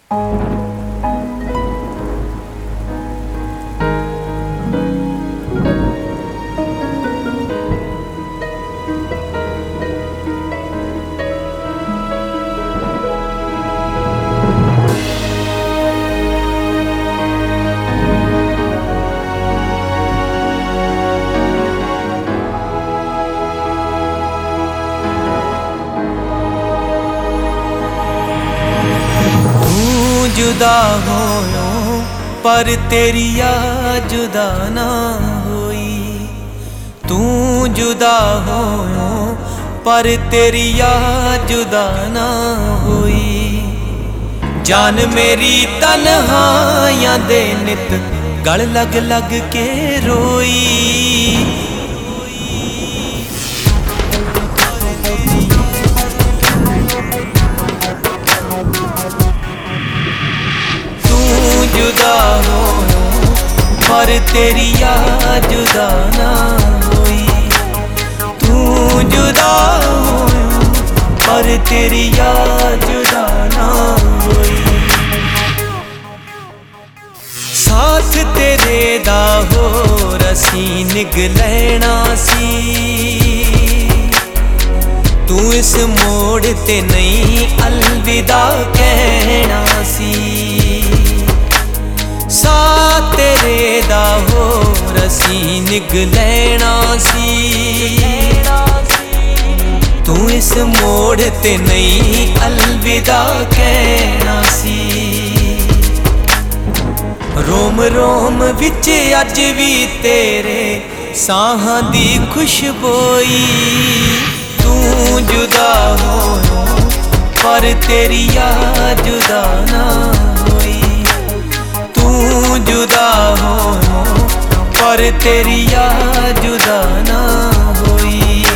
जुदा होयो पर तेरी याद जुदा ना होई। तू जुदा होयो पर तेरी याद जुदा ना होई। जान मेरी तन्हाइयां दे नित गल लग लग के रोई। जुदा हो पर तेरी याद जुदा ना होई। तू जुदा हो पर तेरी याद जुदा ना होई। साथ तेरे दा हो रसी निग लैना सी। तू इस मोड़ ते नहीं अलविदा कहना सी। साथ तेरे दा हो रसी निग लैना सी। तू इस मोड़ ते नहीं अलविदा कहना सी। रोम रोम विच अज भी तेरे साहां दी खुशबोई। तू जुदा हो पर तेरी याद जुदा ना होई। तू जुदा हो पर तेरी याद जुदा ना होई।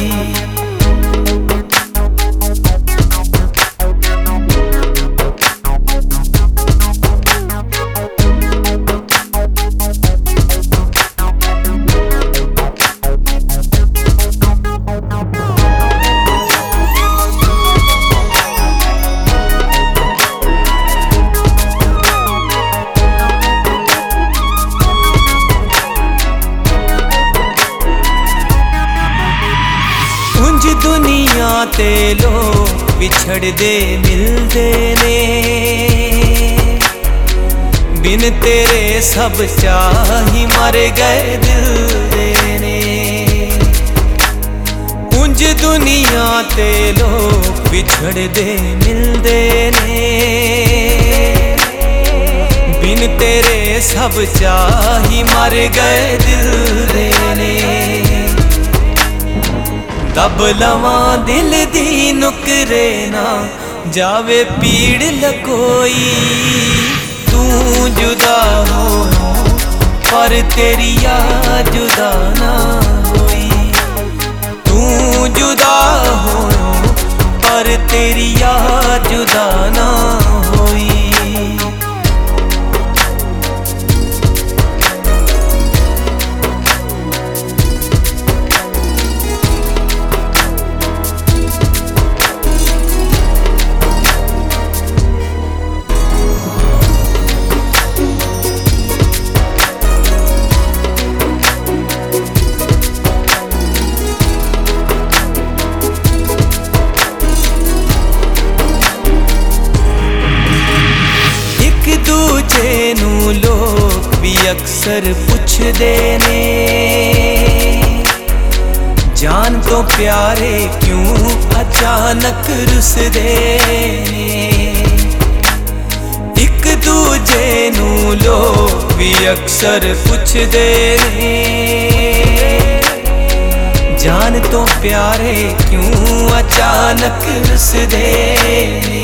दुनिया ते लोग बिछड़ दे मिलदे ने। बिन तेरे सब चाही मर गए दिल दे ने। उंज दुनिया ते लोग बिछड़ दे मिलदे ने। बिन तेरे सब चाही मर गए दिल दे ने। दब लवां दिल दी नुकरे ना जावे पीड़ लकोई। तू जुदा हो पर तेरी याद जुदा ना होई। तू जुदा हो पर तेरी याद जुदा ना होई। नू लोग भी अक्सर पुछदे ने। जान तो प्यारे क्यों अचानक रुसदे ने। एक दूजे नू लोग भी अक्सर पुछदे ने। जान तो प्यारे क्यों अचानक रुसदे ने।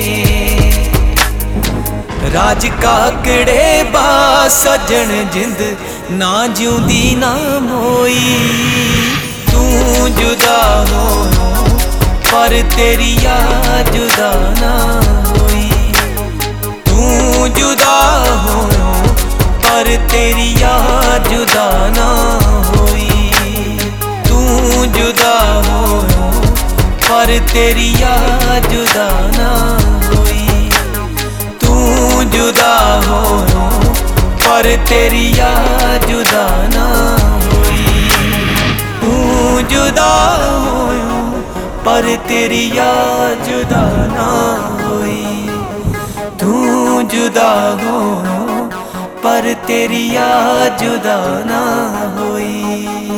राज काकड़े बा सजन जिंद ना जिउंदी ना मोई। तू जुदा हो पर तेरी याद जुदा ना होई। तू जुदा हो पर तेरी याद जुदा ना होई। तू जुदा हो पर तेरी याद जुदा ना होई। तू पर तेरी याद जुदा ना होई। तू जुदा होयो पर तेरी याद जुदा ना होई। तू जुदा हो पर तेरी याद जुदा ना होई।